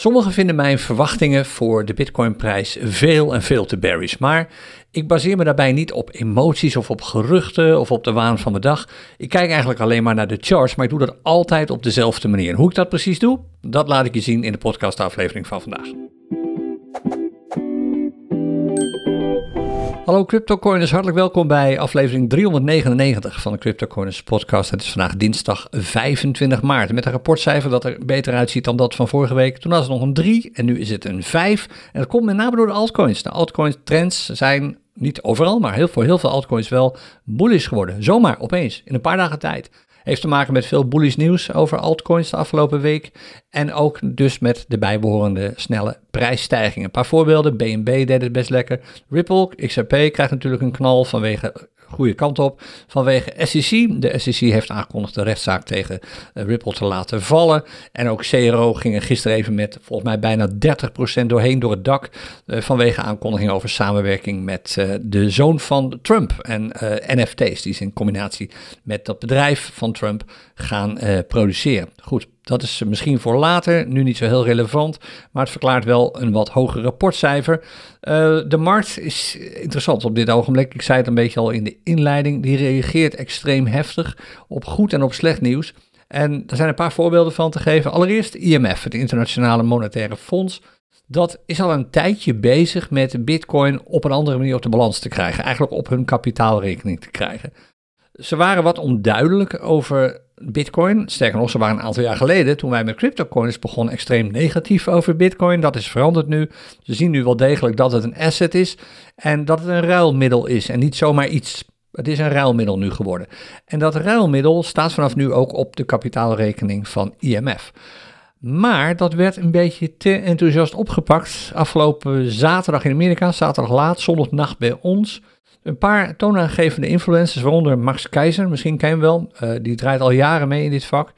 Sommigen vinden mijn verwachtingen voor de Bitcoinprijs veel en veel te bearish, maar ik baseer me daarbij niet op emoties of op geruchten of op de waan van de dag. Ik kijk eigenlijk alleen maar naar de charts, maar ik doe dat altijd op dezelfde manier. En hoe ik dat precies doe, dat laat ik je zien in de podcastaflevering van vandaag. Hallo CryptoCoiners, hartelijk welkom bij aflevering 399 van de CryptoCoiners podcast. Het is vandaag dinsdag 25 maart met een rapportcijfer dat er beter uitziet dan dat van vorige week. Toen was het nog een 3 en nu is het een 5. En dat komt met name door de altcoins. De altcoin trends zijn niet overal, maar voor heel veel altcoins wel bullish geworden. Zomaar, opeens, in een paar dagen tijd. Heeft te maken met veel bullish nieuws over altcoins de afgelopen week. En ook dus met de bijbehorende snelle prijsstijgingen. Een paar voorbeelden. BNB deed het best lekker. Ripple, XRP krijgt natuurlijk een knal vanwege goede kant op. Vanwege SEC. De SEC heeft aangekondigd de rechtszaak tegen Ripple te laten vallen. En ook CRO ging er gisteren even met volgens mij bijna 30% doorheen door het dak. Vanwege aankondigingen over samenwerking met de zoon van Trump. En NFT's die ze in combinatie met dat bedrijf van Trump gaan produceren. Goed. Dat is misschien voor later, nu niet zo heel relevant, maar het verklaart wel een wat hoger rapportcijfer. De markt is interessant op dit ogenblik. Ik zei het een beetje al in de inleiding. Die reageert extreem heftig op goed en op slecht nieuws. En er zijn een paar voorbeelden van te geven. Allereerst IMF, het Internationale Monetaire Fonds. Dat is al een tijdje bezig met Bitcoin op een andere manier op de balans te krijgen. Eigenlijk op hun kapitaalrekening te krijgen. Ze waren wat onduidelijk over Bitcoin. Sterker nog, ze waren een aantal jaar geleden, toen wij met CryptoCoiners begonnen, extreem negatief over Bitcoin. Dat is veranderd nu. Ze zien nu wel degelijk dat het een asset is en dat het een ruilmiddel is en niet zomaar iets. Het is een ruilmiddel nu geworden. En dat ruilmiddel staat vanaf nu ook op de kapitaalrekening van IMF. Maar dat werd een beetje te enthousiast opgepakt afgelopen zaterdag in Amerika, zaterdag laat, zondagnacht bij ons. Een paar toonaangevende influencers, waaronder Max Keizer, misschien ken je hem wel. Die draait al jaren mee in dit vak.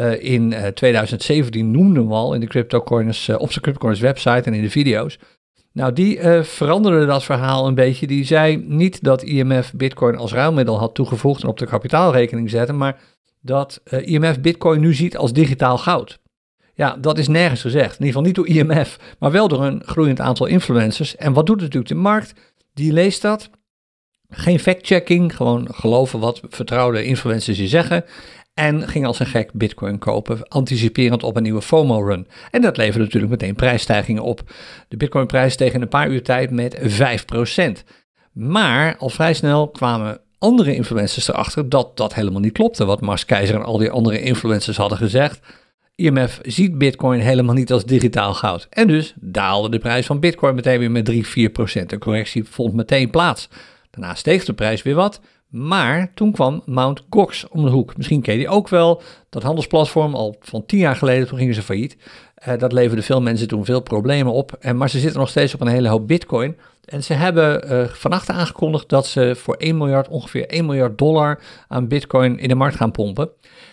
In 2017 noemde hem al in de CryptoCoiners, op de CryptoCoiners website en in de video's. Nou, die veranderde dat verhaal een beetje. Die zei niet dat IMF Bitcoin als ruilmiddel had toegevoegd en op de kapitaalrekening zette, maar dat IMF Bitcoin nu ziet als digitaal goud. Ja, dat is nergens gezegd. In ieder geval niet door IMF, maar wel door een groeiend aantal influencers. En wat doet natuurlijk de markt? Die leest dat. Geen fact-checking, gewoon geloven wat vertrouwde influencers je zeggen. En ging als een gek Bitcoin kopen, anticiperend op een nieuwe FOMO-run. En dat leverde natuurlijk meteen prijsstijgingen op. De Bitcoinprijs steeg in een paar uur tijd met 5%. Maar al vrij snel kwamen andere influencers erachter dat dat helemaal niet klopte. Wat Max Keizer en al die andere influencers hadden gezegd. IMF ziet Bitcoin helemaal niet als digitaal goud. En dus daalde de prijs van Bitcoin meteen weer met 3-4%. De correctie vond meteen plaats. Daarna steeg de prijs weer wat, maar toen kwam Mt. Gox om de hoek. Misschien ken je die ook wel, dat handelsplatform al van 10 jaar geleden, toen gingen ze failliet. Dat leverde veel mensen toen veel problemen op, maar ze zitten nog steeds op een hele hoop Bitcoin. En ze hebben vannacht aangekondigd dat ze voor ongeveer 1 miljard dollar aan Bitcoin in de markt gaan pompen.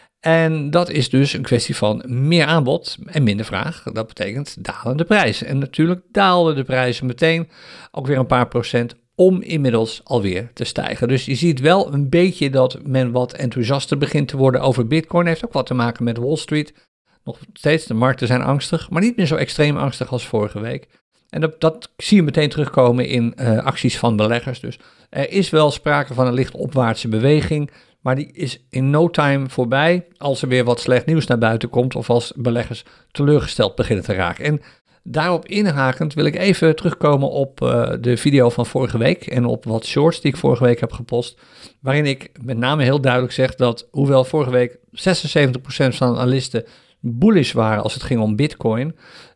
En dat is dus een kwestie van meer aanbod en minder vraag. Dat betekent dalende prijs. En natuurlijk daalden de prijzen meteen ook weer een paar procent om inmiddels alweer te stijgen. Dus je ziet wel een beetje dat men wat enthousiaster begint te worden over Bitcoin. Heeft ook wat te maken met Wall Street. Nog steeds, de markten zijn angstig, maar niet meer zo extreem angstig als vorige week. En dat zie je meteen terugkomen in acties van beleggers. Dus er is wel sprake van een licht opwaartse beweging, maar die is in no time voorbij als er weer wat slecht nieuws naar buiten komt of als beleggers teleurgesteld beginnen te raken. En daarop inhakend wil ik even terugkomen op de video van vorige week en op wat shorts die ik vorige week heb gepost, waarin ik met name heel duidelijk zeg dat hoewel vorige week 76% van de analisten bullish waren als het ging om Bitcoin,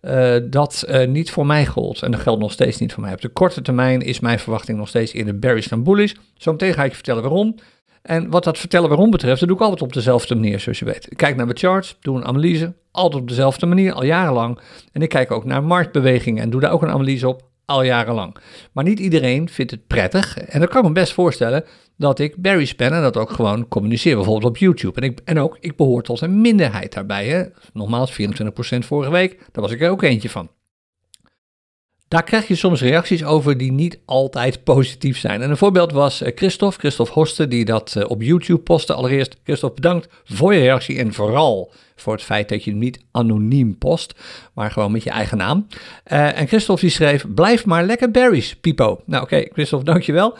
dat niet voor mij gold. En dat geldt nog steeds niet voor mij. Op de korte termijn is mijn verwachting nog steeds eerder bearish dan bullish. Zometeen ga ik je vertellen waarom. En wat dat vertellen waarom betreft, dat doe ik altijd op dezelfde manier, zoals je weet. Ik kijk naar mijn charts, doe een analyse, altijd op dezelfde manier, al jarenlang. En ik kijk ook naar marktbewegingen en doe daar ook een analyse op, al jarenlang. Maar niet iedereen vindt het prettig. En dan kan ik me best voorstellen dat ik bearish ben en dat ook gewoon communiceer, bijvoorbeeld op YouTube. Ik behoor tot een minderheid daarbij. Hè. Nogmaals, 24% vorige week, daar was ik er ook eentje van. Daar krijg je soms reacties over die niet altijd positief zijn. En een voorbeeld was Christophe Horsten, die dat op YouTube postte. Allereerst, Christophe, bedankt voor je reactie en vooral voor het feit dat je hem niet anoniem post, maar gewoon met je eigen naam. En Christophe die schreef, blijf maar lekker berries, Pipo. Nou oké, Christophe, dankjewel.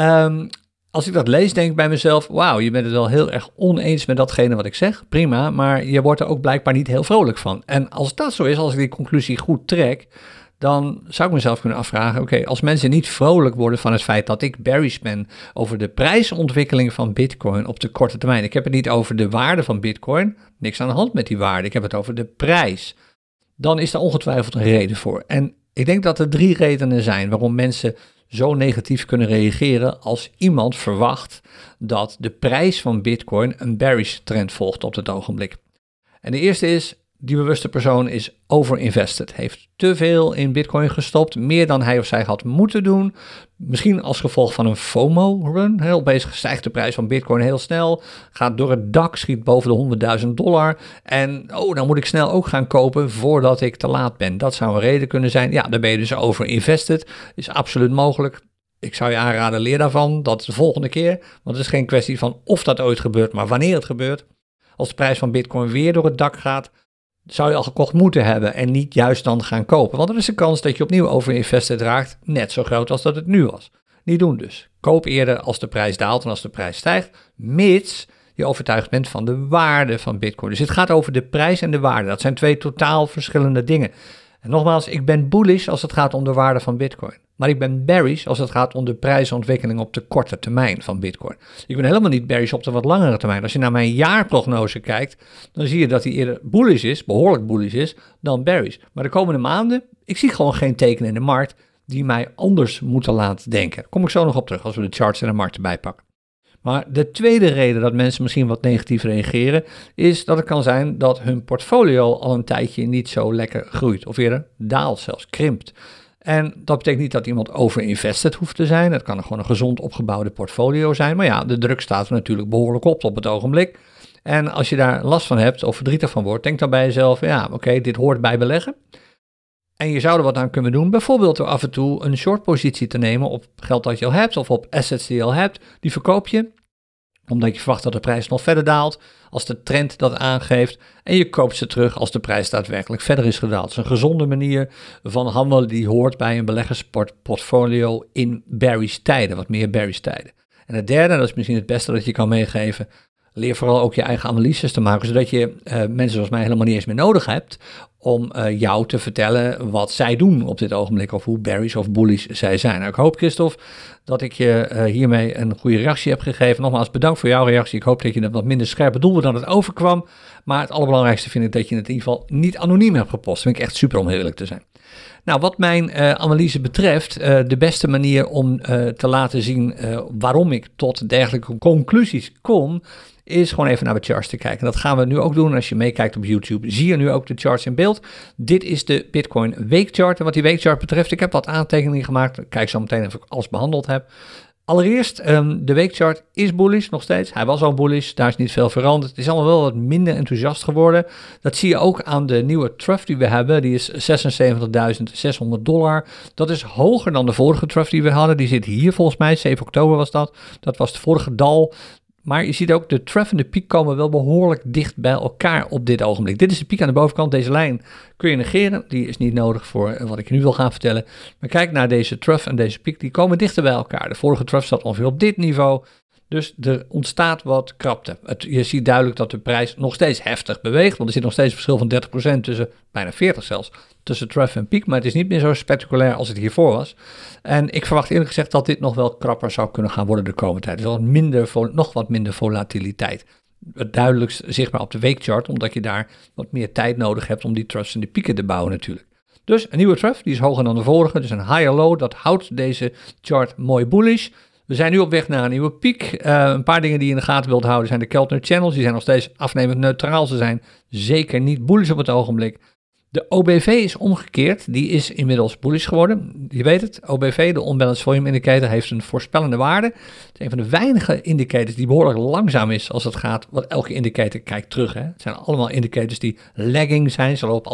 Als ik dat lees, denk ik bij mezelf, wauw, je bent het wel heel erg oneens met datgene wat ik zeg. Prima, maar je wordt er ook blijkbaar niet heel vrolijk van. En als dat zo is, als ik die conclusie goed trek, dan zou ik mezelf kunnen afvragen, oké, als mensen niet vrolijk worden van het feit dat ik bearish ben over de prijsontwikkeling van Bitcoin op de korte termijn. Ik heb het niet over de waarde van Bitcoin, niks aan de hand met die waarde, ik heb het over de prijs. Dan is daar ongetwijfeld een reden voor. En ik denk dat er 3 redenen zijn waarom mensen zo negatief kunnen reageren als iemand verwacht dat de prijs van Bitcoin een bearish trend volgt op het ogenblik. En de eerste is, die bewuste persoon is overinvested, heeft te veel in Bitcoin gestopt, meer dan hij of zij had moeten doen. Misschien als gevolg van een FOMO-run. Heel bezig stijgt de prijs van Bitcoin heel snel, gaat door het dak, schiet boven de $100.000 en dan moet ik snel ook gaan kopen voordat ik te laat ben. Dat zou een reden kunnen zijn. Ja, dan ben je dus overinvested. Is absoluut mogelijk. Ik zou je aanraden, leer daarvan, dat de volgende keer, want het is geen kwestie van of dat ooit gebeurt, maar wanneer het gebeurt. Als de prijs van Bitcoin weer door het dak gaat, zou je al gekocht moeten hebben en niet juist dan gaan kopen. Want er is een kans dat je opnieuw overinvested raakt, net zo groot als dat het nu was. Niet doen dus. Koop eerder als de prijs daalt en als de prijs stijgt, mits je overtuigd bent van de waarde van Bitcoin. Dus het gaat over de prijs en de waarde. Dat zijn 2 totaal verschillende dingen. En nogmaals, ik ben bullish als het gaat om de waarde van Bitcoin. Maar ik ben bearish als het gaat om de prijsontwikkeling op de korte termijn van Bitcoin. Ik ben helemaal niet bearish op de wat langere termijn. Als je naar mijn jaarprognose kijkt, dan zie je dat die eerder bullish is, behoorlijk bullish is, dan bearish. Maar de komende maanden, ik zie gewoon geen tekenen in de markt die mij anders moeten laten denken. Daar kom ik zo nog op terug als we de charts en de markt erbij pakken. Maar de tweede reden dat mensen misschien wat negatief reageren, is dat het kan zijn dat hun portfolio al een tijdje niet zo lekker groeit. Of eerder daalt zelfs, krimpt. En dat betekent niet dat iemand overinvested hoeft te zijn. Het kan gewoon een gezond opgebouwde portfolio zijn. Maar ja, de druk staat er natuurlijk behoorlijk op het ogenblik. En als je daar last van hebt of verdrietig van wordt, denk dan bij jezelf, ja oké, dit hoort bij beleggen. En je zou er wat aan kunnen doen, bijvoorbeeld door af en toe een short positie te nemen op geld dat je al hebt of op assets die je al hebt. Die verkoop je, omdat je verwacht dat de prijs nog verder daalt, als de trend dat aangeeft. En je koopt ze terug als de prijs daadwerkelijk verder is gedaald. Het is een gezonde manier van handelen die hoort bij een beleggersportfolio in bearish tijden, wat meer bearish tijden. En het derde, dat is misschien het beste dat je kan meegeven, leer vooral ook je eigen analyses te maken, zodat je mensen zoals mij helemaal niet eens meer nodig hebt om jou te vertellen wat zij doen op dit ogenblik of hoe bearish of bullish zij zijn. Nou, ik hoop, Christophe, dat ik je hiermee een goede reactie heb gegeven. Nogmaals, bedankt voor jouw reactie. Ik hoop dat je het wat minder scherp bedoelde dan het overkwam. Maar het allerbelangrijkste vind ik dat je het in ieder geval niet anoniem hebt gepost. Dat vind ik echt super om heel eerlijk te zijn. Nou, wat mijn analyse betreft, de beste manier om te laten zien waarom ik tot dergelijke conclusies kom, is gewoon even naar de charts te kijken. Dat gaan we nu ook doen. Als je meekijkt op YouTube, zie je nu ook de charts in beeld. Dit is de Bitcoin weekchart. En wat die weekchart betreft, ik heb wat aantekeningen gemaakt. Kijk zo meteen of ik alles behandeld heb. Allereerst, de weekchart is bullish nog steeds. Hij was al bullish, daar is niet veel veranderd. Het is allemaal wel wat minder enthousiast geworden. Dat zie je ook aan de nieuwe trough die we hebben. Die is $76.600. Dat is hoger dan de vorige trough die we hadden. Die zit hier volgens mij, 7 oktober was dat. Dat was het vorige dal. Maar je ziet ook, de trough en de piek komen wel behoorlijk dicht bij elkaar op dit ogenblik. Dit is de piek aan de bovenkant. Deze lijn kun je negeren. Die is niet nodig voor wat ik je nu wil gaan vertellen. Maar kijk naar deze trough en deze piek. Die komen dichter bij elkaar. De vorige trough zat ongeveer op dit niveau. Dus er ontstaat wat krapte. Je ziet duidelijk dat de prijs nog steeds heftig beweegt. Want er zit nog steeds een verschil van 30% tussen, bijna 40 zelfs, tussen trough en piek. Maar het is niet meer zo spectaculair als het hiervoor was. En ik verwacht eerlijk gezegd dat dit nog wel krapper zou kunnen gaan worden de komende tijd. Dus nog wat minder volatiliteit. Het duidelijkst zichtbaar op de weekchart, omdat je daar wat meer tijd nodig hebt om die troughs en die pieken te bouwen natuurlijk. Dus een nieuwe trough, die is hoger dan de vorige. Dus een higher low, dat houdt deze chart mooi bullish. We zijn nu op weg naar een nieuwe piek. Een paar dingen die je in de gaten wilt houden zijn de Keltner channels. Die zijn nog steeds afnemend neutraal. Ze zijn zeker niet bullish op het ogenblik. De OBV is omgekeerd. Die is inmiddels bullish geworden. Je weet het, OBV, de Unbalanced Volume Indicator, heeft een voorspellende waarde. Het is een van de weinige indicators die behoorlijk langzaam is als het gaat. Want elke indicator kijkt terug. Hè. Het zijn allemaal indicators die lagging zijn. Ze lopen al wat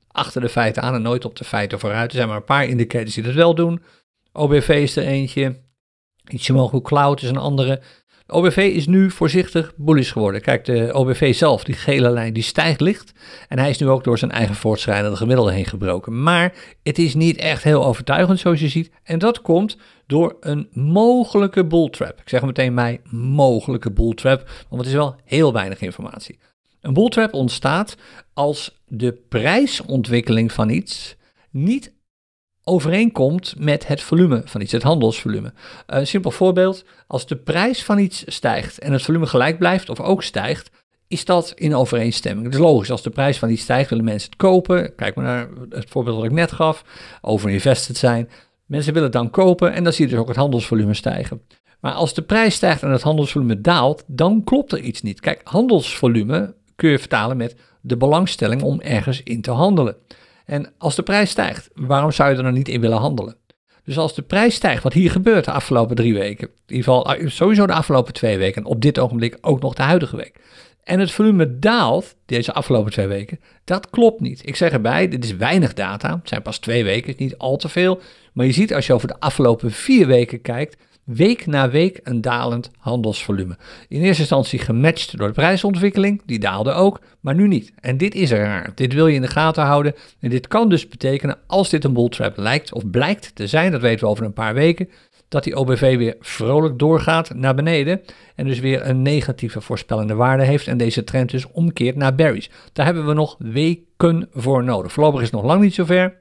achter de feiten aan en nooit op de feiten vooruit. Er zijn maar een paar indicators die dat wel doen. OBV is er eentje. Ichimoku Cloud is een andere. De OBV is nu voorzichtig bullish geworden. Kijk, de OBV zelf, die gele lijn, die stijgt licht. En hij is nu ook door zijn eigen voortschrijdende gemiddelde heen gebroken. Maar het is niet echt heel overtuigend zoals je ziet. En dat komt door een mogelijke bulltrap. Ik zeg meteen bij mogelijke bulltrap, want het is wel heel weinig informatie. Een bulltrap ontstaat als de prijsontwikkeling van iets niet overeenkomt met het volume van iets, het handelsvolume. Een simpel voorbeeld, als de prijs van iets stijgt en het volume gelijk blijft of ook stijgt, is dat in overeenstemming. Het is logisch, als de prijs van iets stijgt, willen mensen het kopen. Kijk maar naar het voorbeeld dat ik net gaf, overinvested zijn. Mensen willen het dan kopen en dan zie je dus ook het handelsvolume stijgen. Maar als de prijs stijgt en het handelsvolume daalt, dan klopt er iets niet. Kijk, handelsvolume kun je vertalen met de belangstelling om ergens in te handelen. En als de prijs stijgt, waarom zou je er dan niet in willen handelen? Dus als de prijs stijgt, wat hier gebeurt de afgelopen 3 weken, in ieder geval sowieso de afgelopen 2 weken, en op dit ogenblik ook nog de huidige week. En het volume daalt deze afgelopen 2 weken, dat klopt niet. Ik zeg erbij, dit is weinig data, het zijn pas 2 weken, niet al te veel. Maar je ziet als je over de afgelopen 4 weken kijkt, week na week een dalend handelsvolume. In eerste instantie gematcht door de prijsontwikkeling, die daalde ook, maar nu niet. En dit is raar. Dit wil je in de gaten houden. En dit kan dus betekenen, als dit een bulltrap lijkt of blijkt te zijn, dat weten we over een paar weken, dat die OBV weer vrolijk doorgaat naar beneden en dus weer een negatieve voorspellende waarde heeft en deze trend dus omkeert naar bearish. Daar hebben we nog weken voor nodig. Voorlopig is het nog lang niet zover.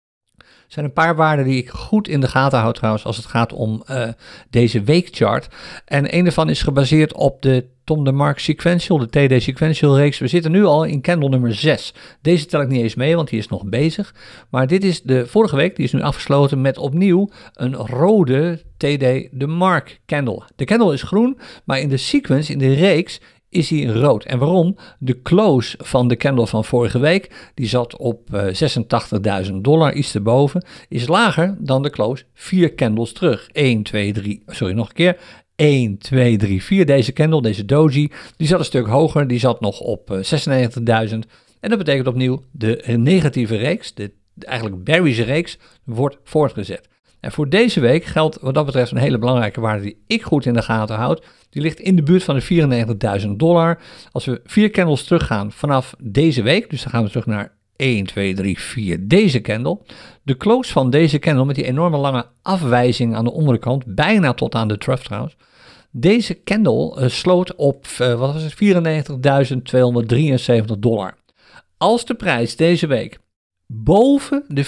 Er zijn een paar waarden die ik goed in de gaten houd trouwens als het gaat om deze weekchart. En een daarvan is gebaseerd op de Tom de Mark Sequential, de TD Sequential reeks. We zitten nu al in candle nummer 6. Deze tel ik niet eens mee, want die is nog bezig. Maar dit is de vorige week, die is nu afgesloten met opnieuw een rode TD de Mark candle. De candle is groen, maar in de sequence, in de reeks, is hij rood. En waarom? De close van de candle van vorige week, die zat op $86.000, iets erboven, is lager dan de close 4 candles terug. 1, 2, 3, sorry, nog een keer. 1, 2, 3, 4. Deze candle, deze doji, die zat een stuk hoger, die zat nog op 96.000. En dat betekent opnieuw, de negatieve reeks, de eigenlijk bearish reeks, wordt voortgezet. En voor deze week geldt wat dat betreft een hele belangrijke waarde die ik goed in de gaten houd. Die ligt in de buurt van de $94.000. Als we 4 candles teruggaan vanaf deze week, dus dan gaan we terug naar 1, 2, 3, 4, deze candle. De close van deze candle met die enorme lange afwijzing aan de onderkant, bijna tot aan de trough trouwens. Deze candle sloot op, wat was het, $94.273. Als de prijs deze week boven de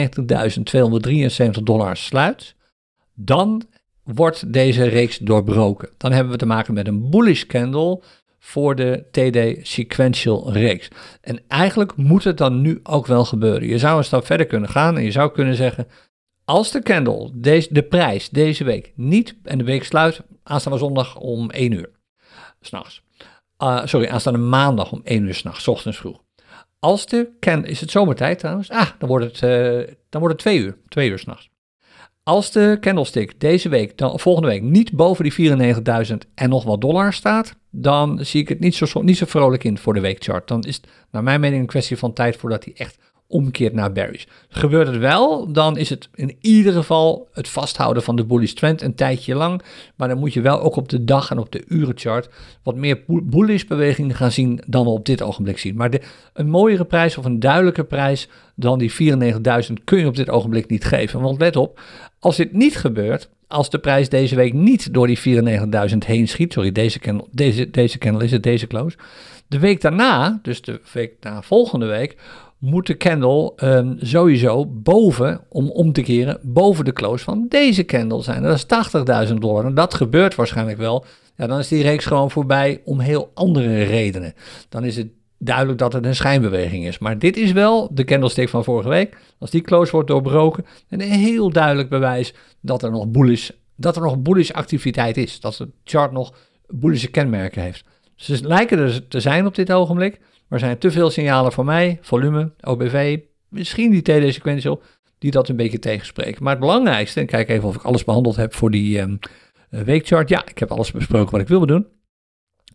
$94.273 sluit, dan wordt deze reeks doorbroken. Dan hebben we te maken met een bullish candle voor de TD Sequential reeks. En eigenlijk moet het dan nu ook wel gebeuren. Je zou een stap verder kunnen gaan en je zou kunnen zeggen, als de candle, de prijs deze week niet, en de week sluit aanstaande zondag om 1 uur, 's nachts. Aanstaande maandag om 1 uur 's nachts, 's ochtends vroeg. Als de candle, is het zomertijd trouwens? Dan wordt het 2 uur, 2 uur 's nachts. Als de candlestick deze week, dan volgende week, niet boven die 94.000 en nog wat dollar staat, dan zie ik het niet zo vrolijk in voor de weekchart. Dan is het naar mijn mening een kwestie van tijd voordat hij echt omkeert naar bearish. Gebeurt het wel, dan is het in ieder geval het vasthouden van de bullish trend een tijdje lang. Maar dan moet je wel ook op de dag en op de urenchart wat meer bullish bewegingen gaan zien dan we op dit ogenblik zien. Maar een mooiere prijs of een duidelijke prijs dan die 94.000 kun je op dit ogenblik niet geven. Want let op, als dit niet gebeurt, als de prijs deze week niet door die 94.000 heen schiet, sorry, deze candle is het, deze close. De week daarna, dus de week na volgende week, moet de candle sowieso om te keren, boven de close van deze candle zijn. Dat is $80.000 en dat gebeurt waarschijnlijk wel. Ja, dan is die reeks gewoon voorbij om heel andere redenen. Dan is het duidelijk dat het een schijnbeweging is. Maar dit is wel de candlestick van vorige week. Als die close wordt doorbroken, een heel duidelijk bewijs dat er nog bullish activiteit is. Dat de chart nog bullische kenmerken heeft. Ze lijken er te zijn op dit ogenblik. Maar er zijn te veel signalen voor mij, volume, OBV, misschien die TD Sequential, die dat een beetje tegenspreken. Maar het belangrijkste, en kijk even of ik alles behandeld heb voor die weekchart. Ja, ik heb alles besproken wat ik wilde doen.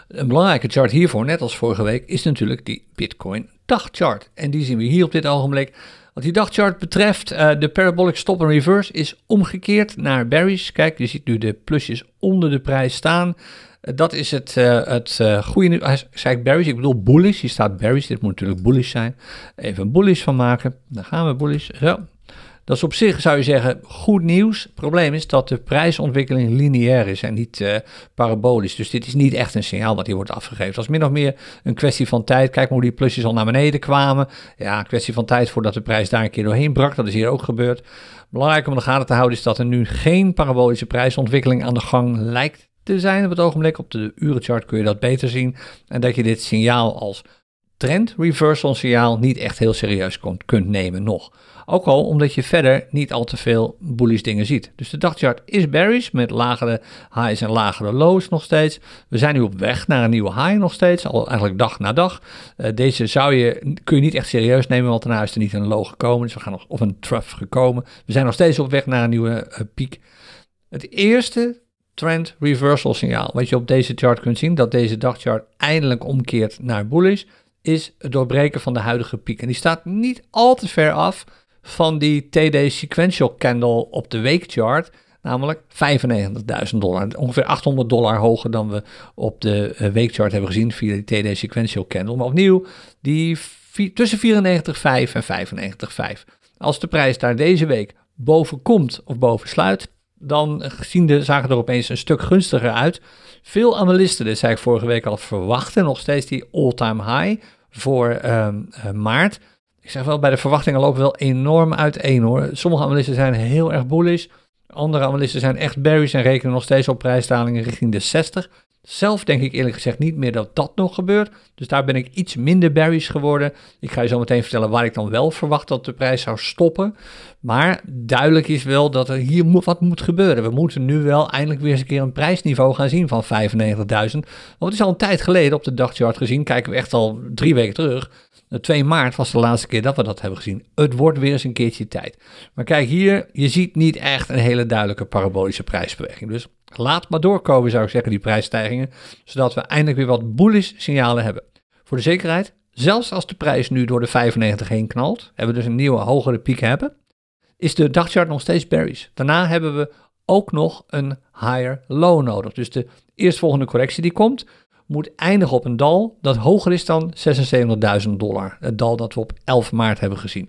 Een belangrijke chart hiervoor, net als vorige week, is natuurlijk die Bitcoin dagchart. En die zien we hier op dit ogenblik. Wat die dagchart betreft, de parabolic stop en reverse is omgekeerd naar bearish. Kijk, je ziet nu de plusjes onder de prijs staan. Dat is het goede nieuws. Hij zei bearish, ik bedoel bullish. Hier staat bearish, dit moet natuurlijk bullish zijn. Even een bullish van maken. Dan gaan we bullish. Zo. Dat is op zich, zou je zeggen, goed nieuws. Het probleem is dat de prijsontwikkeling lineair is en niet parabolisch. Dus dit is niet echt een signaal wat hier wordt afgegeven. Dat is min of meer een kwestie van tijd. Kijk maar hoe die plusjes al naar beneden kwamen. Ja, een kwestie van tijd voordat de prijs daar een keer doorheen brak. Dat is hier ook gebeurd. Belangrijk om in de gaten te houden is dat er nu geen parabolische prijsontwikkeling aan de gang lijkt te zijn op het ogenblik. Op de urenchart kun je dat beter zien. En dat je dit signaal als trend reversal signaal niet echt heel serieus kunt nemen nog. Ook al omdat je verder niet al te veel bullish dingen ziet. Dus de dagchart is bearish met lagere highs en lagere lows nog steeds. We zijn nu op weg naar een nieuwe high nog steeds, al eigenlijk dag na dag. Deze kun je niet echt serieus nemen, want daarna is er niet een low gekomen. Dus we gaan nog of een trough gekomen. We zijn nog steeds op weg naar een nieuwe piek. Het eerste trend reversal signaal, wat je op deze chart kunt zien, dat deze dagchart eindelijk omkeert naar bullish, is het doorbreken van de huidige piek. En die staat niet al te ver af van die TD sequential candle op de weekchart, namelijk $95.000. Ongeveer $800 hoger dan we op de weekchart hebben gezien via die TD sequential candle. Maar opnieuw, die tussen 94,5 en 95,5. Als de prijs daar deze week boven komt of boven sluit, dan zagen er opeens een stuk gunstiger uit. Veel analisten, dat zei ik vorige week al, verwachten nog steeds die all-time high voor maart. Ik zeg wel, bij de verwachtingen lopen wel enorm uiteen hoor. Sommige analisten zijn heel erg bullish. Andere analisten zijn echt bearish en rekenen nog steeds op prijsdalingen richting de 60. Zelf denk ik eerlijk gezegd niet meer dat dat nog gebeurt. Dus daar ben ik iets minder bearish geworden. Ik ga je zo meteen vertellen waar ik dan wel verwacht dat de prijs zou stoppen. Maar duidelijk is wel dat er hier wat moet gebeuren. We moeten nu wel eindelijk weer eens een keer een prijsniveau gaan zien van 95.000. Want het is al een tijd geleden op de dagchart gezien. Kijken we echt al 3 weken terug. 2 maart was de laatste keer dat we dat hebben gezien. Het wordt weer eens een keertje tijd. Maar kijk hier, je ziet niet echt een hele duidelijke parabolische prijsbeweging. Dus laat maar doorkomen, zou ik zeggen, die prijsstijgingen. Zodat we eindelijk weer wat bullish signalen hebben. Voor de zekerheid, zelfs als de prijs nu door de 95 heen knalt, hebben we dus een nieuwe hogere piek hebben, is de dagchart nog steeds bearish. Daarna hebben we ook nog een higher low nodig. Dus de eerstvolgende correctie die komt, moet eindigen op een dal dat hoger is dan $76.000. Het dal dat we op 11 maart hebben gezien.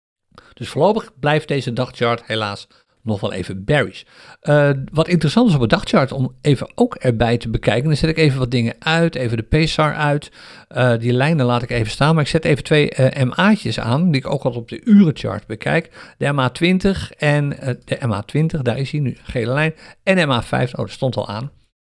Dus voorlopig blijft deze dagchart helaas nog wel even bearish. Wat interessant is op het dagchart om even ook erbij te bekijken. Dan zet ik even wat dingen uit, even de PSAR uit. Die lijnen laat ik even staan, maar ik zet even 2 MA'tjes aan, die ik ook altijd op de urenchart bekijk. De MA20 en de MA20, daar is hij nu, gele lijn. En MA50, dat stond al aan.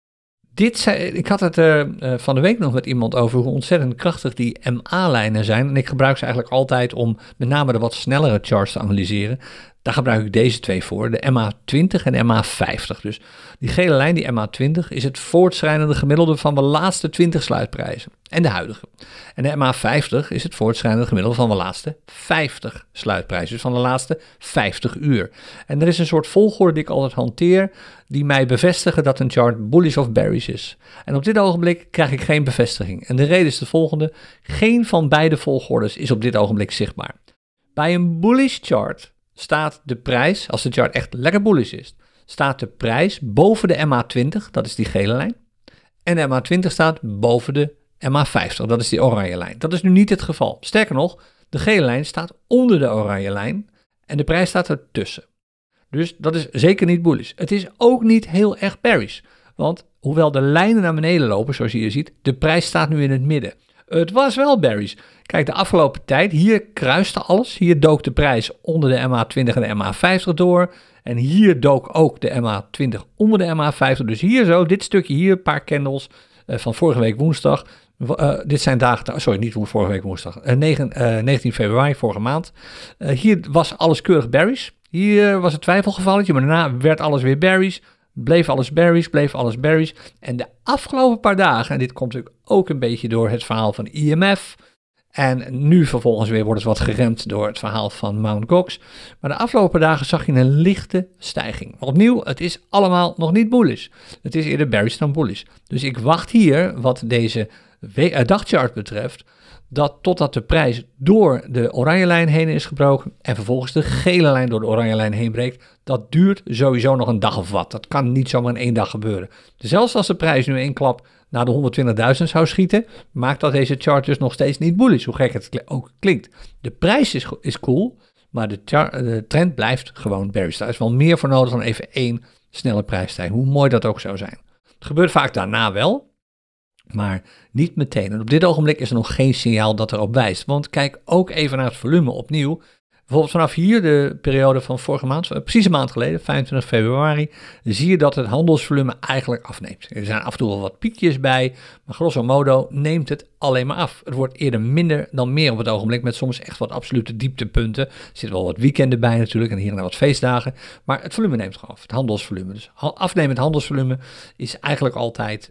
Ik had het van de week nog met iemand over hoe ontzettend krachtig die MA-lijnen zijn. En ik gebruik ze eigenlijk altijd om met name de wat snellere charts te analyseren. Daar gebruik ik deze 2 voor, de MA20 en MA50. Dus die gele lijn, die MA20, is het voortschrijdende gemiddelde van de laatste 20 sluitprijzen. En de huidige. En de MA50 is het voortschrijdende gemiddelde van de laatste 50 sluitprijzen. Dus van de laatste 50 uur. En er is een soort volgorde die ik altijd hanteer, die mij bevestigen dat een chart bullish of bearish is. En op dit ogenblik krijg ik geen bevestiging. En de reden is de volgende. Geen van beide volgordes is op dit ogenblik zichtbaar. Bij een bullish chart staat de prijs, als de chart echt lekker bullish is, staat de prijs boven de MA20, dat is die gele lijn. En de MA20 staat boven de MA50, dat is die oranje lijn. Dat is nu niet het geval. Sterker nog, de gele lijn staat onder de oranje lijn en de prijs staat ertussen. Dus dat is zeker niet bullish. Het is ook niet heel erg bearish, want hoewel de lijnen naar beneden lopen, zoals je hier ziet, de prijs staat nu in het midden. Het was wel bearish. Kijk, de afgelopen tijd, hier kruiste alles. Hier dook de prijs onder de MA20 en de MA50 door. En hier dook ook de MA20 onder de MA50. Dus hier zo, dit stukje hier, een paar candles van vorige week woensdag. Dit zijn dagen, sorry, niet vorige week woensdag, 19 februari, vorige maand. Hier was alles keurig bearish. Hier was het twijfelgevalletje, maar daarna werd alles weer bearish. Bleef alles bearish. En de afgelopen paar dagen, en dit komt natuurlijk ook een beetje door het verhaal van IMF En nu vervolgens weer wordt het wat geremd door het verhaal van Mt. Gox. Maar de afgelopen dagen zag je een lichte stijging. Maar opnieuw, het is allemaal nog niet bullish. Het is eerder bearish dan bullish. Dus ik wacht hier, wat deze dagchart betreft, dat totdat de prijs door de oranje lijn heen is gebroken en vervolgens de gele lijn door de oranje lijn heen breekt, dat duurt sowieso nog een dag of wat. Dat kan niet zomaar in 1 dag gebeuren. Dus zelfs als de prijs nu in één klap naar de 120.000 zou schieten, maakt dat deze chart dus nog steeds niet bullish, hoe gek het ook klinkt. De prijs is cool, maar de trend blijft gewoon bearish. Daar is wel meer voor nodig dan even 1 snelle prijsstijging, hoe mooi dat ook zou zijn. Het gebeurt vaak daarna wel, maar niet meteen. En op dit ogenblik is er nog geen signaal dat erop wijst. Want kijk ook even naar het volume opnieuw. Bijvoorbeeld vanaf hier, de periode van vorige maand, precies een maand geleden, 25 februari, zie je dat het handelsvolume eigenlijk afneemt. Er zijn af en toe wel wat piekjes bij, maar grosso modo neemt het alleen maar af. Het wordt eerder minder dan meer op het ogenblik, met soms echt wat absolute dieptepunten. Er zitten wel wat weekenden bij natuurlijk en hier en daar wat feestdagen, maar het volume neemt gewoon af, het handelsvolume. Dus afnemend handelsvolume is eigenlijk altijd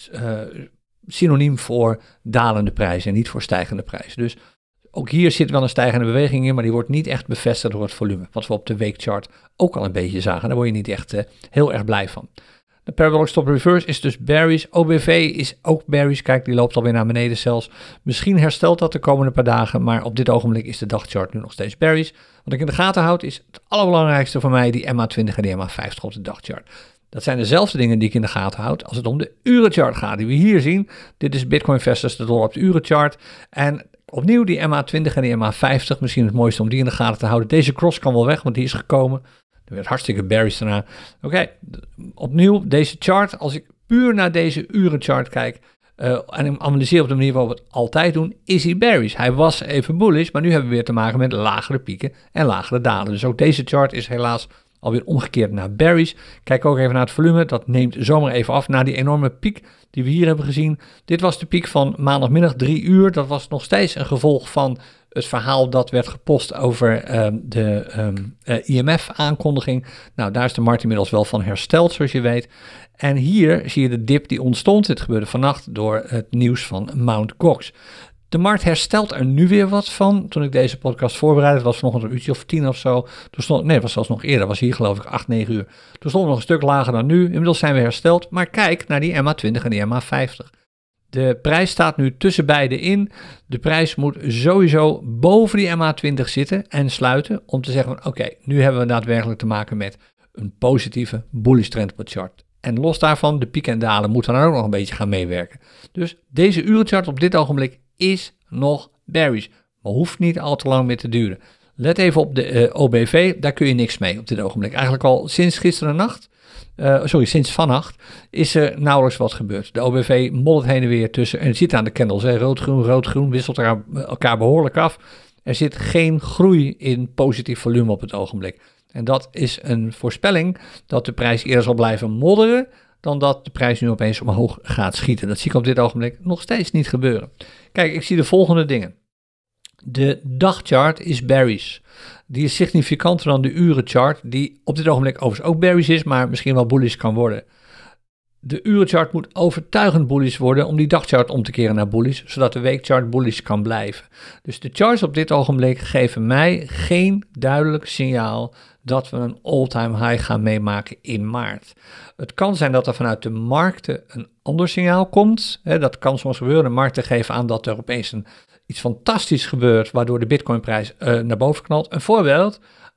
synoniem voor dalende prijzen en niet voor stijgende prijzen. Dus ook hier zit wel een stijgende beweging in, maar die wordt niet echt bevestigd door het volume. Wat we op de weekchart ook al een beetje zagen. Daar word je niet echt heel erg blij van. De Parabolic Stop Reverse is dus bearish. OBV is ook bearish. Kijk, die loopt alweer naar beneden zelfs. Misschien herstelt dat de komende paar dagen, maar op dit ogenblik is de dagchart nu nog steeds bearish. Wat ik in de gaten houd is het allerbelangrijkste voor mij die MA20 en die MA50 op de dagchart. Dat zijn dezelfde dingen die ik in de gaten houd als het om de urenchart gaat, die we hier zien. Dit is Bitcoin versus de dollar op de urenchart. En opnieuw die MA20 en die MA50, misschien het mooiste om die in de gaten te houden. Deze cross kan wel weg, want die is gekomen. Er werd hartstikke bearish daarna. Oké, opnieuw deze chart. Als ik puur naar deze urenchart kijk en hem analyseer op de manier waarop we het altijd doen, is hij bearish. Hij was even bullish, maar nu hebben we weer te maken met lagere pieken en lagere dalen. Dus ook deze chart is helaas alweer omgekeerd naar bearish. Kijk ook even naar het volume. Dat neemt zomaar even af na die enorme piek die we hier hebben gezien. Dit was de piek van maandagmiddag 3 uur. Dat was nog steeds een gevolg van het verhaal dat werd gepost over de IMF-aankondiging. Nou, daar is de markt inmiddels wel van hersteld, zoals je weet. En hier zie je de dip die ontstond. Dit gebeurde vannacht door het nieuws van Mt. Gox. De markt herstelt er nu weer wat van. Toen ik deze podcast voorbereidde, het was vanochtend een uurtje of 10 of zo. Het was zelfs nog eerder, was hier geloof ik 8, 9 uur. Toen stond we nog een stuk lager dan nu. Inmiddels zijn we hersteld. Maar kijk naar die MA20 en die MA50. De prijs staat nu tussen beide in. De prijs moet sowieso boven die MA20 zitten en sluiten. Om te zeggen van oké, nu hebben we daadwerkelijk te maken met een positieve bullish trend op het chart. En los daarvan, de pieken en dalen moeten dan ook nog een beetje gaan meewerken. Dus deze urenchart op dit ogenblik is nog bearish, maar hoeft niet al te lang meer te duren. Let even op de OBV, daar kun je niks mee op dit ogenblik. Eigenlijk al sinds sinds vannacht is er nauwelijks wat gebeurd. De OBV moddert heen en weer tussen, en het zit aan de candles, rood-groen, wisselt elkaar behoorlijk af. Er zit geen groei in positief volume op het ogenblik. En dat is een voorspelling dat de prijs eerder zal blijven modderen dan dat de prijs nu opeens omhoog gaat schieten. Dat zie ik op dit ogenblik nog steeds niet gebeuren. Kijk, ik zie de volgende dingen. De dagchart is bearish. Die is significanter dan de urenchart, die op dit ogenblik overigens ook bearish is, maar misschien wel bullish kan worden. De urenchart moet overtuigend bullish worden om die dagchart om te keren naar bullish, zodat de weekchart bullish kan blijven. Dus de charts op dit ogenblik geven mij geen duidelijk signaal dat we een all-time high gaan meemaken in maart. Het kan zijn dat er vanuit de markten een ander signaal komt. Dat kan soms gebeuren. De markten geven aan dat er opeens iets fantastisch gebeurt, waardoor de Bitcoinprijs naar boven knalt. Een voorbeeld,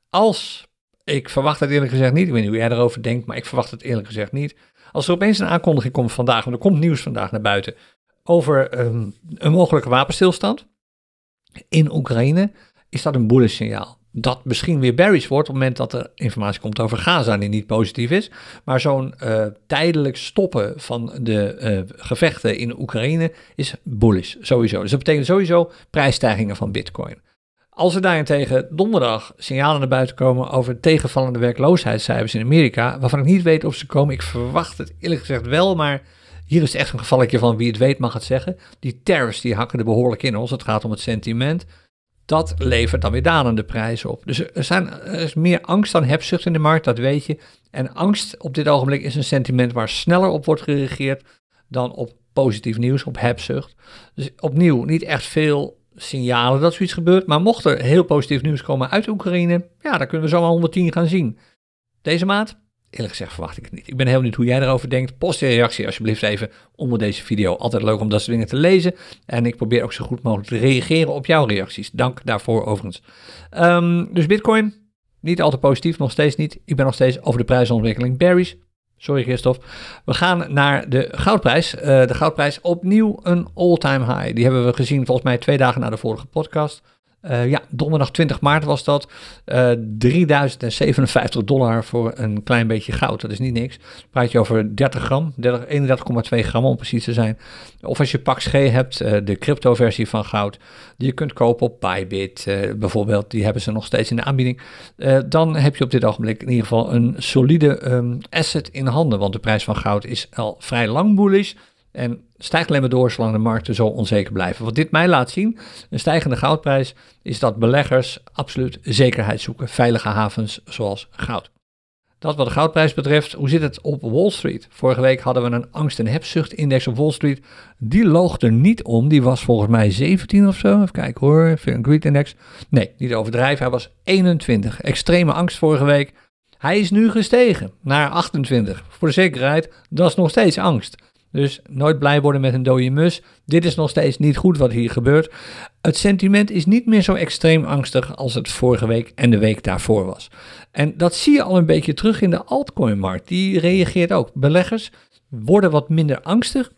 ik verwacht het eerlijk gezegd niet, ik weet niet hoe jij erover denkt, maar ik verwacht het eerlijk gezegd niet. Als er opeens een aankondiging komt vandaag, want er komt nieuws vandaag naar buiten, over een mogelijke wapenstilstand in Oekraïne, is dat een bullish signaal. Dat misschien weer bearish wordt op het moment dat er informatie komt over Gaza die niet positief is. Maar zo'n tijdelijk stoppen van de gevechten in Oekraïne is bullish, sowieso. Dus dat betekent sowieso prijsstijgingen van Bitcoin. Als er daarentegen donderdag signalen naar buiten komen over tegenvallende werkloosheidscijfers in Amerika, waarvan ik niet weet of ze komen, ik verwacht het eerlijk gezegd wel, maar hier is het echt een gevalletje van wie het weet mag het zeggen. Die tariffs die hakken er behoorlijk in als het gaat om het sentiment. Dat levert dan weer dalende prijzen op. Dus er is meer angst dan hebzucht in de markt, dat weet je. En angst op dit ogenblik is een sentiment waar sneller op wordt gereageerd dan op positief nieuws, op hebzucht. Dus opnieuw niet echt veel signalen dat zoiets gebeurt. Maar mocht er heel positief nieuws komen uit Oekraïne, ja, dan kunnen we zomaar 110 gaan zien. Deze maand? Eerlijk gezegd verwacht ik het niet. Ik ben heel benieuwd hoe jij erover denkt. Post je reactie alsjeblieft even onder deze video. Altijd leuk om dat soort dingen te lezen. En ik probeer ook zo goed mogelijk te reageren op jouw reacties. Dank daarvoor overigens. Dus Bitcoin, niet al te positief, nog steeds niet. Ik ben nog steeds over de prijsontwikkeling bearish. Sorry Christophe. We gaan naar de goudprijs. De goudprijs opnieuw een all-time high. Die hebben we gezien volgens mij 2 dagen na de vorige podcast. Donderdag 20 maart was dat. $3.057 voor een klein beetje goud. Dat is niet niks. Praat je over 30 gram, 31,2 gram om precies te zijn. Of als je Pax G hebt, de crypto versie van goud, die je kunt kopen op Bybit bijvoorbeeld. Die hebben ze nog steeds in de aanbieding. Dan heb je op dit ogenblik in ieder geval een solide asset in handen. Want de prijs van goud is al vrij lang bullish. En stijgt alleen maar door zolang de markten zo onzeker blijven. Wat dit mij laat zien, een stijgende goudprijs, is dat beleggers absoluut zekerheid zoeken. Veilige havens zoals goud. Dat wat de goudprijs betreft, hoe zit het op Wall Street? Vorige week hadden we een angst- en hebzuchtindex op Wall Street. Die loog er niet om. Die was volgens mij 17 of zo. Even kijken hoor. Fear and Greed Index. Nee, niet overdrijven. Hij was 21. Extreme angst vorige week. Hij is nu gestegen naar 28. Voor de zekerheid, dat is nog steeds angst. Dus nooit blij worden met een dode mus. Dit is nog steeds niet goed wat hier gebeurt. Het sentiment is niet meer zo extreem angstig als het vorige week en de week daarvoor was. En dat zie je al een beetje terug in de altcoin-markt. Die reageert ook. Beleggers worden wat minder angstig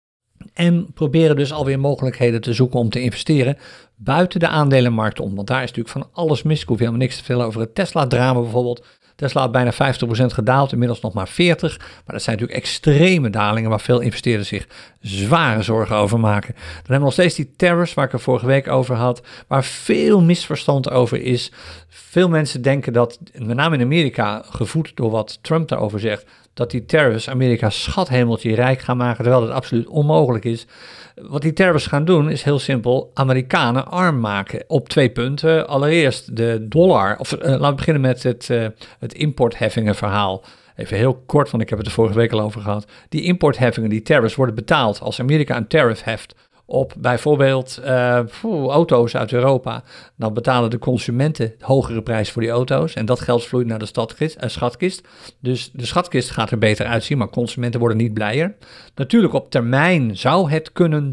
en proberen dus alweer mogelijkheden te zoeken om te investeren buiten de aandelenmarkt om. Want daar is natuurlijk van alles mis. Ik hoef helemaal niks te vertellen over het Tesla-drama bijvoorbeeld. Tesla had bijna 50% gedaald, inmiddels nog maar 40%. Maar dat zijn natuurlijk extreme dalingen waar veel investeerders zich zware zorgen over maken. Dan hebben we nog steeds die tariffs waar ik er vorige week over had, waar veel misverstand over is. Veel mensen denken dat, met name in Amerika, gevoed door wat Trump daarover zegt, dat die tariffs Amerika's schathemeltje rijk gaan maken, terwijl dat absoluut onmogelijk is. Wat die tariffs gaan doen is heel simpel Amerikanen arm maken op 2 punten. Allereerst de dollar, of laten we beginnen met het importheffingenverhaal. Even heel kort, want ik heb het er vorige week al over gehad. Die importheffingen, die tariffs worden betaald als Amerika een tariff heft op bijvoorbeeld auto's uit Europa. Dan betalen de consumenten de hogere prijs voor die auto's. En dat geld vloeit naar de schatkist. Dus de schatkist gaat er beter uitzien, maar consumenten worden niet blijer. Natuurlijk op termijn zou het kunnen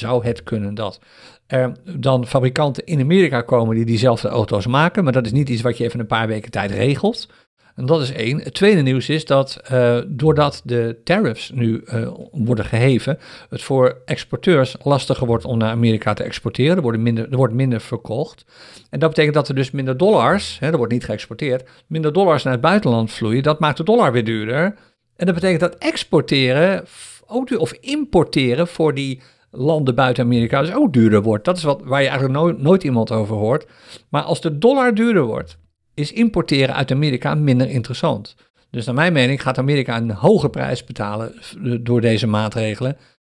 dat er dan fabrikanten in Amerika komen die diezelfde auto's maken. Maar dat is niet iets wat je even een paar weken tijd regelt. En dat is 1. Het tweede nieuws is dat doordat de tariffs nu worden geheven, het voor exporteurs lastiger wordt om naar Amerika te exporteren. Er wordt minder verkocht. En dat betekent dat er dus minder dollars, er wordt niet geëxporteerd, minder dollars naar het buitenland vloeien. Dat maakt de dollar weer duurder. En dat betekent dat exporteren of importeren voor die landen buiten Amerika dus ook duurder wordt. Dat is waar je eigenlijk nooit iemand over hoort. Maar als de dollar duurder wordt, is importeren uit Amerika minder interessant. Dus naar mijn mening gaat Amerika een hoge prijs betalen door deze maatregelen.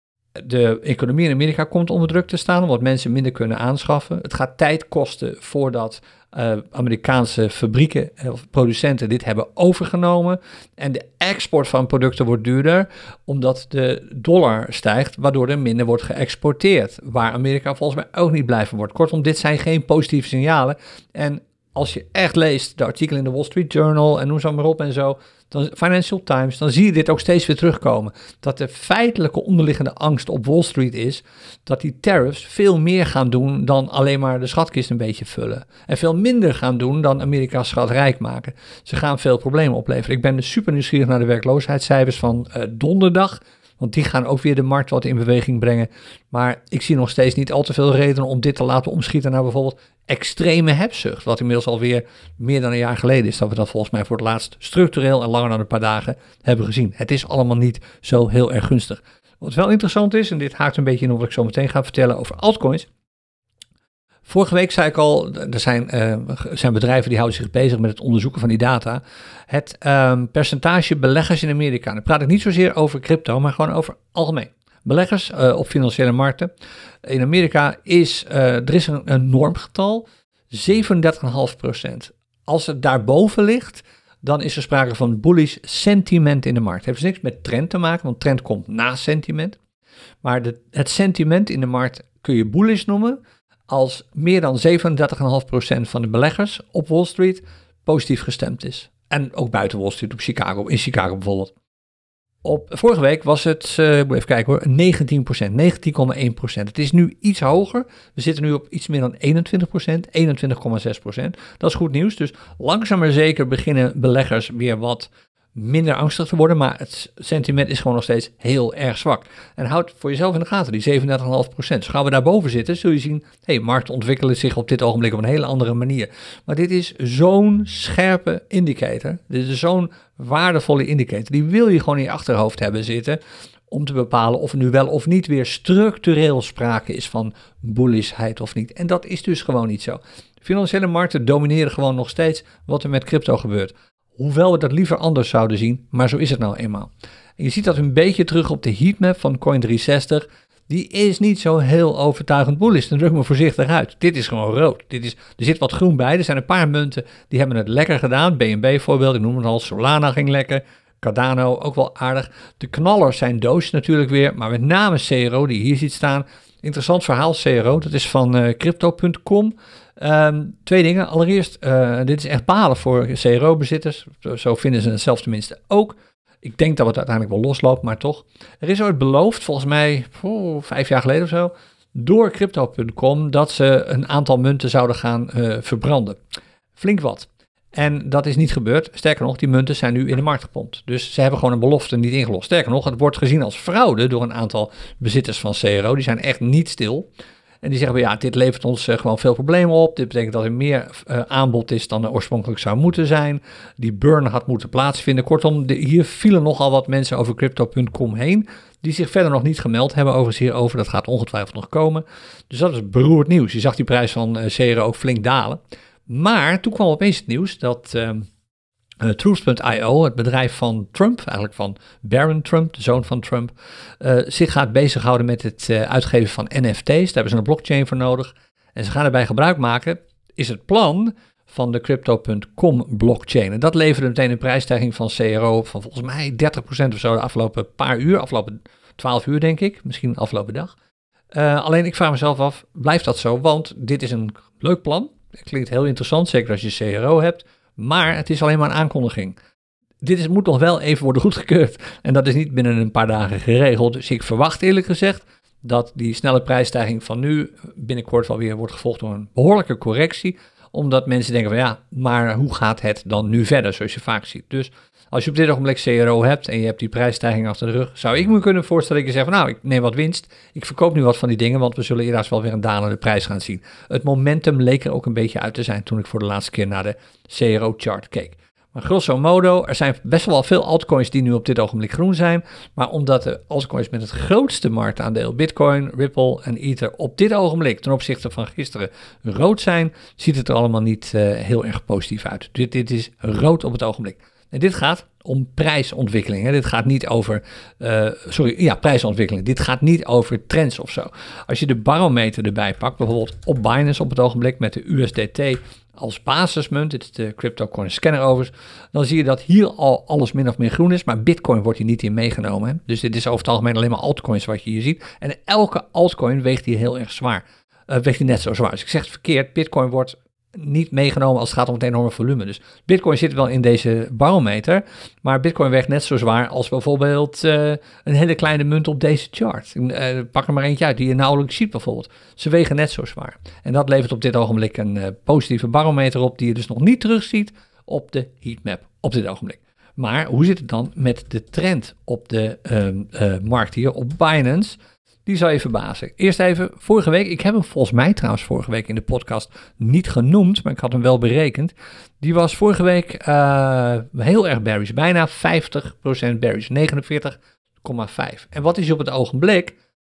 De economie in Amerika komt onder druk te staan, omdat mensen minder kunnen aanschaffen. Het gaat tijd kosten voordat Amerikaanse fabrieken of producenten dit hebben overgenomen. En de export van producten wordt duurder, omdat de dollar stijgt, waardoor er minder wordt geëxporteerd. Waar Amerika volgens mij ook niet blij van wordt. Kortom, dit zijn geen positieve signalen. En als je echt leest de artikelen in de Wall Street Journal en noem ze maar op en zo, Financial Times, dan zie je dit ook steeds weer terugkomen. Dat de feitelijke onderliggende angst op Wall Street is dat die tariffs veel meer gaan doen dan alleen maar de schatkist een beetje vullen. En veel minder gaan doen dan Amerika's schat rijk maken. Ze gaan veel problemen opleveren. Ik ben dus super nieuwsgierig naar de werkloosheidscijfers van donderdag. Want die gaan ook weer de markt wat in beweging brengen. Maar ik zie nog steeds niet al te veel redenen om dit te laten omschieten naar bijvoorbeeld extreme hebzucht. Wat inmiddels alweer meer dan een jaar geleden is dat we dat volgens mij voor het laatst structureel en langer dan een paar dagen hebben gezien. Het is allemaal niet zo heel erg gunstig. Wat wel interessant is, en dit haakt een beetje in op wat ik zo meteen ga vertellen over altcoins. Vorige week zei ik al, er zijn bedrijven die houden zich bezig met het onderzoeken van die data. Het percentage beleggers in Amerika, dan praat ik niet zozeer over crypto, maar gewoon over algemeen. Beleggers op financiële markten. In Amerika is een normgetal, 37,5%. Als het daarboven ligt, dan is er sprake van bullish sentiment in de markt. Het heeft dus niks met trend te maken, want trend komt na sentiment. Maar het sentiment in de markt kun je bullish noemen als meer dan 37,5% van de beleggers op Wall Street positief gestemd is. En ook buiten Wall Street, in Chicago bijvoorbeeld. Vorige week was het, moet even kijken hoor, 19%, 19,1%. Het is nu iets hoger. We zitten nu op iets meer dan 21%, 21,6%. Dat is goed nieuws. Dus langzaam maar zeker beginnen beleggers weer wat minder angstig te worden, maar het sentiment is gewoon nog steeds heel erg zwak. En houd voor jezelf in de gaten, die 37,5%. Dus gaan we daarboven zitten, zul je zien, markten ontwikkelen zich op dit ogenblik op een hele andere manier. Maar dit is zo'n scherpe indicator, dit is zo'n waardevolle indicator, die wil je gewoon in je achterhoofd hebben zitten, om te bepalen of er nu wel of niet weer structureel sprake is van bullishheid of niet. En dat is dus gewoon niet zo. Financiële markten domineren gewoon nog steeds wat er met crypto gebeurt. Hoewel we dat liever anders zouden zien, maar zo is het nou eenmaal. En je ziet dat een beetje terug op de heatmap van Coin360. Die is niet zo heel overtuigend bullish. Dan druk me voorzichtig uit. Dit is gewoon rood. Er zit wat groen bij. Er zijn een paar munten die hebben het lekker gedaan. BNB voorbeeld, ik noem het al. Solana ging lekker. Cardano ook wel aardig. De knallers zijn Doge natuurlijk weer. Maar met name CRO die je hier ziet staan. Interessant verhaal CRO. Dat is van Crypto.com. Twee dingen. Allereerst, dit is echt balen voor CRO-bezitters. Zo vinden ze het zelf tenminste ook. Ik denk dat het uiteindelijk wel losloopt, maar toch. Er is ooit beloofd, volgens mij 5 jaar geleden of zo, door Crypto.com dat ze een aantal munten zouden gaan verbranden. Flink wat. En dat is niet gebeurd. Sterker nog, die munten zijn nu in de markt gepompt. Dus ze hebben gewoon een belofte niet ingelost. Sterker nog, het wordt gezien als fraude door een aantal bezitters van CRO. Die zijn echt niet stil. En die zeggen, ja, dit levert ons gewoon veel problemen op. Dit betekent dat er meer aanbod is dan er oorspronkelijk zou moeten zijn. Die burn had moeten plaatsvinden. Kortom, hier vielen nogal wat mensen over Crypto.com heen, die zich verder nog niet gemeld hebben overigens hierover. Dat gaat ongetwijfeld nog komen. Dus dat is beroerd nieuws. Je zag die prijs van CRO ook flink dalen. Maar toen kwam opeens het nieuws dat Truth.io, het bedrijf van Trump, eigenlijk van Barron Trump, de zoon van Trump, zich gaat bezighouden met het uitgeven van NFT's. Daar hebben ze een blockchain voor nodig. En ze gaan erbij gebruik maken, is het plan van de Crypto.com blockchain. En dat leverde meteen een prijsstijging van CRO van volgens mij 30% of zo de afgelopen paar uur, afgelopen 12 uur denk ik, misschien de afgelopen dag. Alleen ik vraag mezelf af, blijft dat zo? Want dit is een leuk plan. Het klinkt heel interessant, zeker als je CRO hebt. Maar het is alleen maar een aankondiging. Moet nog wel even worden goedgekeurd. En dat is niet binnen een paar dagen geregeld. Dus ik verwacht eerlijk gezegd dat die snelle prijsstijging van nu binnenkort wel weer wordt gevolgd door een behoorlijke correctie. Omdat mensen denken van ja, maar hoe gaat het dan nu verder, zoals je vaak ziet. Dus als je op dit ogenblik CRO hebt en je hebt die prijsstijging achter de rug, zou ik me kunnen voorstellen dat je zegt van nou, ik neem wat winst. Ik verkoop nu wat van die dingen, want we zullen eerder wel weer een dalende prijs gaan zien. Het momentum leek er ook een beetje uit te zijn toen ik voor de laatste keer naar de CRO-chart keek. Maar grosso modo, er zijn best wel veel altcoins die nu op dit ogenblik groen zijn. Maar omdat de altcoins met het grootste marktaandeel, Bitcoin, Ripple en Ether, op dit ogenblik ten opzichte van gisteren rood zijn, ziet het er allemaal niet heel erg positief uit. Dit is rood op het ogenblik. En dit gaat om prijsontwikkeling. Hè. Dit gaat niet over, prijsontwikkeling. Dit gaat niet over trends of zo. Als je de barometer erbij pakt, bijvoorbeeld op Binance op het ogenblik met de USDT als basismunt, dit is de CryptoCoin Scanner overigens, dan zie je dat hier al alles min of meer groen is, maar Bitcoin wordt hier niet in meegenomen. Hè. Dus dit is over het algemeen alleen maar altcoins wat je hier ziet. En elke altcoin weegt hier heel erg zwaar. Weegt hier net zo zwaar. Dus ik zeg het verkeerd, Bitcoin wordt niet meegenomen als het gaat om het enorme volume. Dus Bitcoin zit wel in deze barometer, maar Bitcoin weegt net zo zwaar als bijvoorbeeld een hele kleine munt op deze chart. Pak er maar eentje uit die je nauwelijks ziet bijvoorbeeld. Ze wegen net zo zwaar. En dat levert op dit ogenblik een positieve barometer op, die je dus nog niet terugziet op de heatmap op dit ogenblik. Maar hoe zit het dan met de trend op de markt hier op Binance? Die zal je verbazen. Eerst even, vorige week, ik heb hem volgens mij trouwens vorige week in de podcast niet genoemd, maar ik had hem wel berekend. Die was vorige week heel erg bearish, bijna 50% bearish, 49,5. En wat is hij op het ogenblik?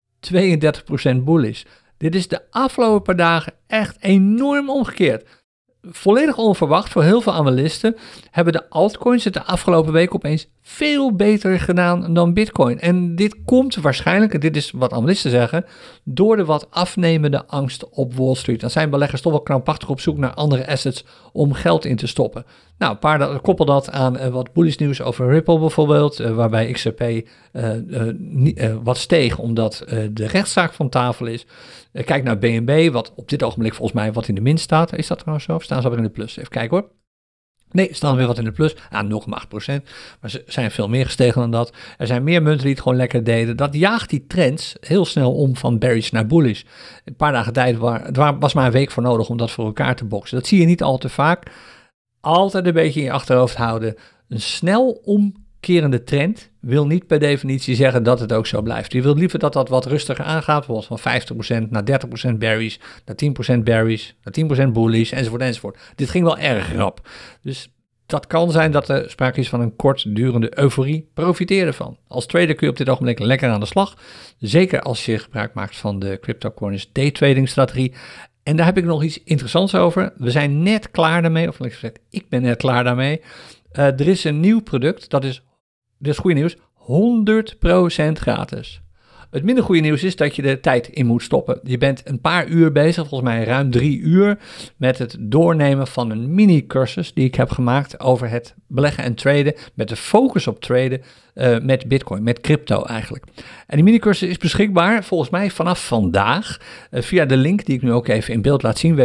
32% bullish. Dit is de afgelopen paar dagen echt enorm omgekeerd. Volledig onverwacht voor heel veel analisten hebben de altcoins het de afgelopen week opeens veel beter gedaan dan Bitcoin. En dit komt waarschijnlijk, en dit is wat analisten zeggen, door de wat afnemende angst op Wall Street. Dan zijn beleggers toch wel krampachtig op zoek naar andere assets om geld in te stoppen. Nou, koppel dat aan wat bullish nieuws over Ripple bijvoorbeeld, waarbij XRP wat steeg omdat de rechtszaak van tafel is. Kijk naar BNB, wat op dit ogenblik volgens mij wat in de min staat. Is dat trouwens zo? Of staan ze weer in de plus? Even kijken hoor. Nee, staan weer wat in de plus. 0,8%. Maar ze zijn veel meer gestegen dan dat. Er zijn meer munten die het gewoon lekker deden. Dat jaagt die trends heel snel om van bearish naar bullish. Een paar dagen tijd was maar een week voor nodig om dat voor elkaar te boksen. Dat zie je niet al te vaak. Altijd een beetje in je achterhoofd houden. Een snel omkerende trend wil niet per definitie zeggen dat het ook zo blijft. Je wil liever dat dat wat rustiger aangaat. Bijvoorbeeld van 50% naar 30% bearish, naar 10% bearish, naar 10% bullish, enzovoort. Dit ging wel erg rap. Dus dat kan zijn dat er sprake is van een kortdurende euforie. Profiteer ervan. Als trader kun je op dit ogenblik lekker aan de slag. Zeker als je gebruik maakt van de CryptoCoins daytrading strategie. En daar heb ik nog iets interessants over. We zijn net klaar daarmee, of ik ben net klaar daarmee. Er is een nieuw product, dit is goede nieuws, 100% gratis. Het minder goede nieuws is dat je er tijd in moet stoppen. Je bent een paar uur bezig, volgens mij ruim 3 uur, met het doornemen van een mini-cursus die ik heb gemaakt over het beleggen en traden, met de focus op traden met Bitcoin, met crypto eigenlijk. En die mini-cursus is beschikbaar volgens mij vanaf vandaag via de link die ik nu ook even in beeld laat zien,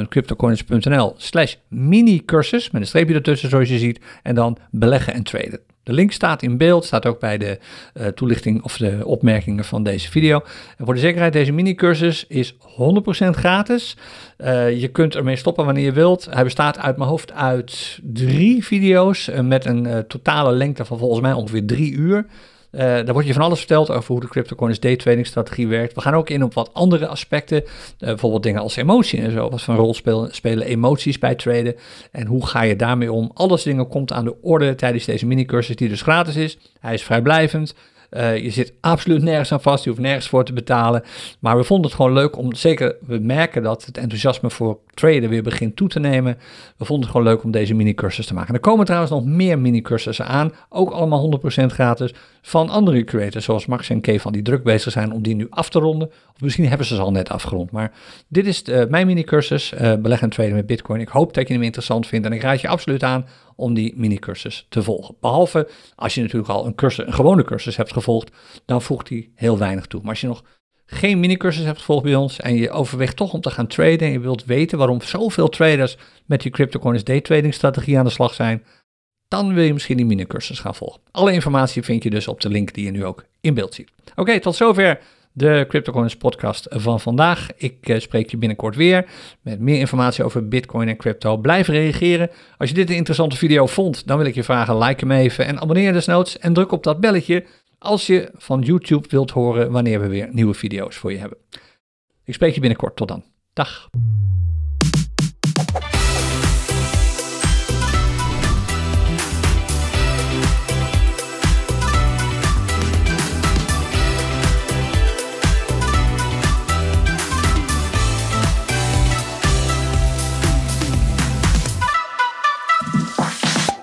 www.cryptocoins.nl/mini-cursus, met een streepje ertussen zoals je ziet, en dan beleggen en traden. De link staat in beeld, staat ook bij de toelichting of de opmerkingen van deze video. En voor de zekerheid, deze mini-cursus is 100% gratis. Je kunt ermee stoppen wanneer je wilt. Hij bestaat uit mijn hoofd uit 3 video's met een totale lengte van volgens mij ongeveer 3 uur. Daar wordt je van alles verteld over hoe de CryptoCoins daytrading strategie werkt. We gaan ook in op wat andere aspecten, bijvoorbeeld dingen als emotie en zo. Wat voor een rol spelen emoties bij traden en hoe ga je daarmee om? Alles dingen komt aan de orde tijdens deze mini-cursus die dus gratis is. Hij is vrijblijvend. Je zit absoluut nergens aan vast, je hoeft nergens voor te betalen. Maar we vonden het gewoon leuk we merken dat het enthousiasme voor traden weer begint toe te nemen. We vonden het gewoon leuk om deze mini-cursus te maken. En er komen trouwens nog meer mini-cursussen aan, ook allemaal 100% gratis, van andere creators, zoals Max en Kay, van die druk bezig zijn om die nu af te ronden. Of misschien hebben ze al net afgerond. Maar dit is mijn mini-cursus, beleggen en traden met Bitcoin. Ik hoop dat je hem interessant vindt en ik raad je absoluut aan om die mini-cursus te volgen. Behalve als je natuurlijk al een gewone cursus hebt gevolgd, dan voegt die heel weinig toe. Maar als je nog geen mini-cursus hebt gevolgd bij ons en je overweegt toch om te gaan traden en je wilt weten waarom zoveel traders met die CryptoCoins daytrading strategie aan de slag zijn, dan wil je misschien die mini-cursus gaan volgen. Alle informatie vind je dus op de link die je nu ook in beeld ziet. Oké, tot zover de CryptoCoins podcast van vandaag. Ik spreek je binnenkort weer met meer informatie over Bitcoin en crypto. Blijf reageren. Als je dit een interessante video vond, dan wil ik je vragen, like hem even en abonneer desnoods en druk op dat belletje als je van YouTube wilt horen wanneer we weer nieuwe video's voor je hebben. Ik spreek je binnenkort. Tot dan. Dag.